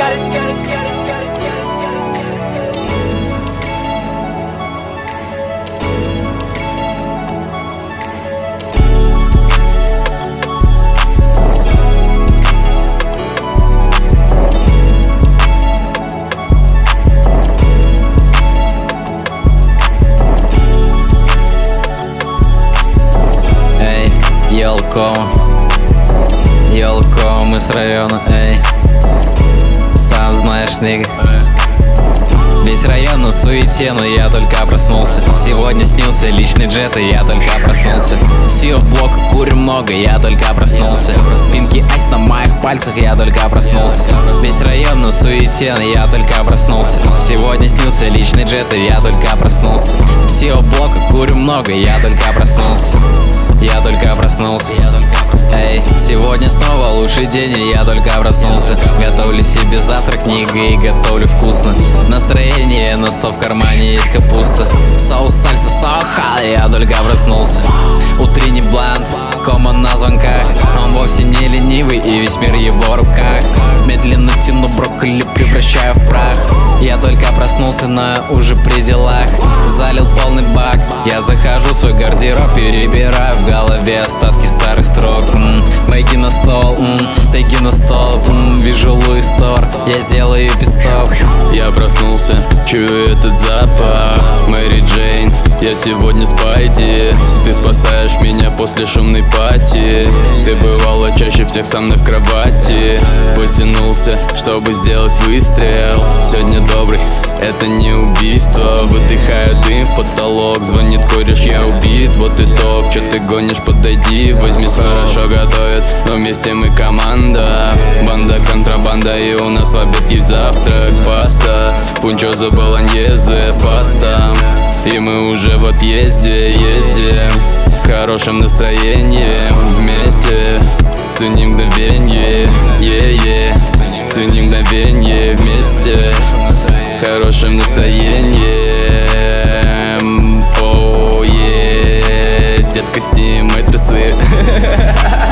Елко, мы с района, эй. Сам знаешь, нига. Весь район на суете, но я только проснулся. Сегодня снился личный джет, и я только проснулся. Сью в блок, курим много, я только проснулся. Пинки айс на моих пальцах, я только проснулся. Весь район на суете, но я только проснулся. Сегодня снился личный джет, и я только проснулся. Сью в блок, курим много, я только проснулся. Я только проснулся. Эй, сегодня снова лучший день, и я только проснулся. Готовлю себе завтрак, книга и готовлю вкусно. Настроение на 100, в кармане есть капуста. Соус, сальса, соха, я только проснулся. Утренний блант, кома на звонках. Он вовсе не ленивый, и весь мир его в руках. Медленно тяну брокколи, превращаю в прах. Я только проснулся, но уже при делах. Залил полный бак, я захожу в свой гардероб, перебираю в голове остатки старых строк. Байги на стол, теги на стол, вижу Луис Тор, я сделаю пит-стоп. Я проснулся, чую этот запах. Мэри Джейн, я сегодня Спайди. Ты спасаешь меня после шумной пати. Ты бывала чаще всех со мной в кровати. Потянулся, чтобы сделать выстрел. Сегодня добрый, это не убийство. Выдыхаю дым в потолок, звонит кореш, я убит. Вот итог, чё ты гонишь, подойди, возьми. Хорошо готовят, но вместе мы команда. Банда, контрабанда, и у нас в обед есть завтрак. Паста, пунчоза, болоньезе, паста. И мы уже в отъезде, ездим с хорошим настроением вместе. Ценим мгновенье, ценим мгновенье вместе с хорошим настроением. Детка, снимай трусы.